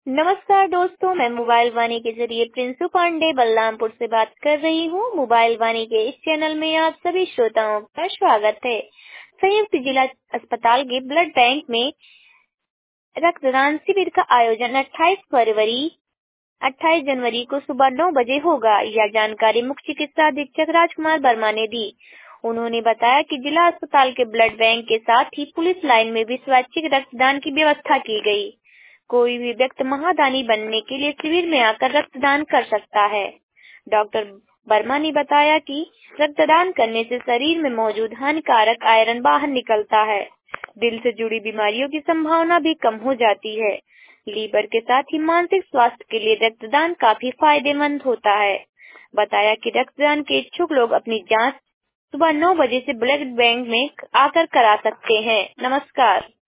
नमस्कार दोस्तों, मैं मोबाइल वाणी के जरिए प्रिंसू पांडे बलरामपुर से बात कर रही हूँ। मोबाइल वाणी के इस चैनल में आप सभी श्रोताओं का स्वागत है। संयुक्त जिला अस्पताल के ब्लड बैंक में रक्तदान शिविर का आयोजन 28 जनवरी को सुबह 9 बजे होगा। यह जानकारी मुख्य चिकित्सा अधीक्षक राजकुमार वर्मा ने दी। उन्होंने बताया कि जिला अस्पताल के ब्लड बैंक के साथ ही पुलिस लाइन में भी स्वैच्छिक रक्तदान की व्यवस्था की गई। कोई भी व्यक्ति महादानी बनने के लिए शिविर में आकर रक्तदान कर सकता है। डॉक्टर वर्मा ने बताया कि रक्तदान करने से शरीर में मौजूद हानिकारक आयरन बाहर निकलता है। दिल से जुड़ी बीमारियों की संभावना भी कम हो जाती है। लीवर के साथ ही मानसिक स्वास्थ्य के लिए रक्तदान काफी फायदेमंद होता है। बताया कि रक्तदान के इच्छुक लोग अपनी जांच सुबह 9 बजे से ब्लड बैंक में आकर करा सकते हैं। नमस्कार।